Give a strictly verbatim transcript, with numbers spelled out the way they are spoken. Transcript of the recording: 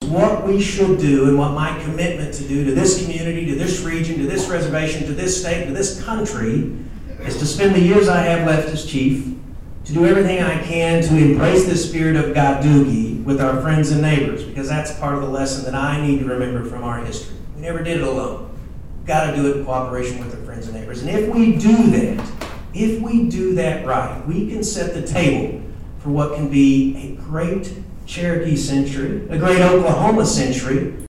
what we should do and what my commitment to do to this community, to this region, to this reservation, to this state, to this country is to spend the years I have left as chief to do everything I can to embrace the spirit of Gadugi with our friends and neighbors, because that's part of the lesson that I need to remember from our history. We never did it alone. We've got to do it in cooperation with our friends and neighbors. And if we do that, if we do that right, we can set the table for what can be a great Cherokee century, a great Oklahoma century,